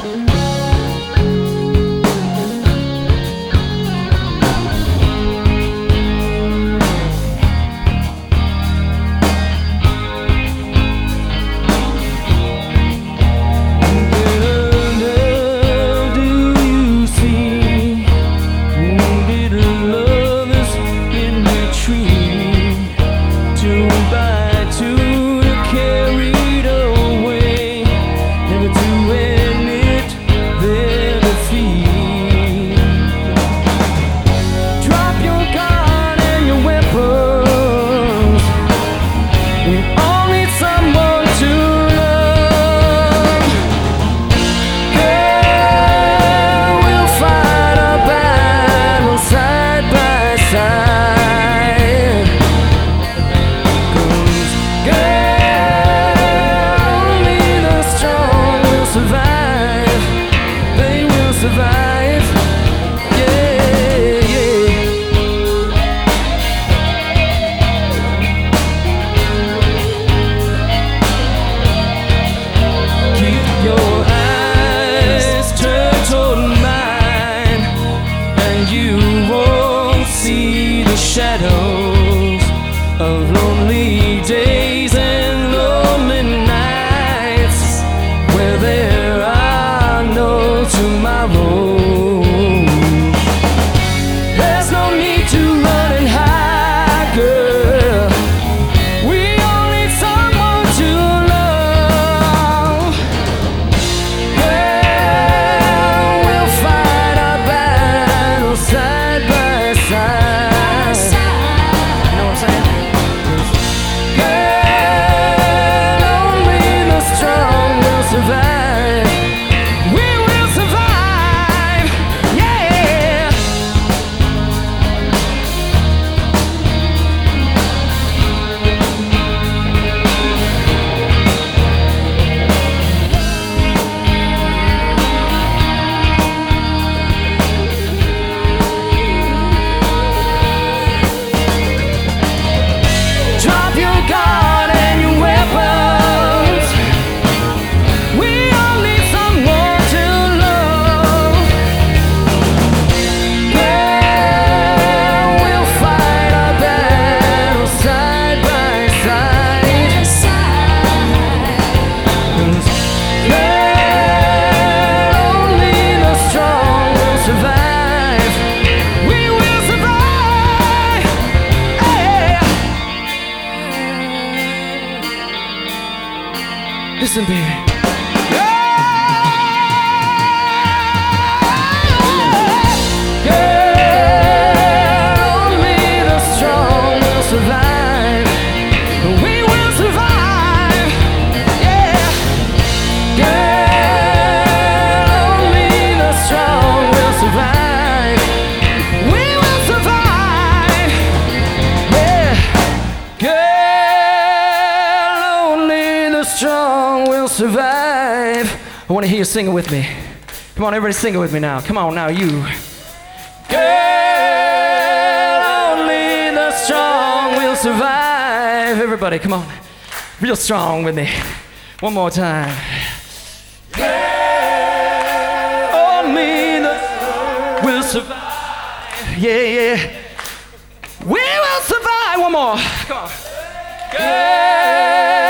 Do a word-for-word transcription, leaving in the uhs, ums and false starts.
Shadows of lonely days and lonely nights where there are no tomorrows. There's no need to run and hide, girl. We all need someone to love. Girl, we'll fight our battles side by side. Listen, baby. Strong will survive. I want to hear you sing it with me. Come on, everybody sing it with me now. Come on now, you. Girl, only the strong will survive. Everybody, come on. Real strong with me. One more time. Girl, only the strong will survive. Yeah, yeah. We will survive. One more. Come on. Girl.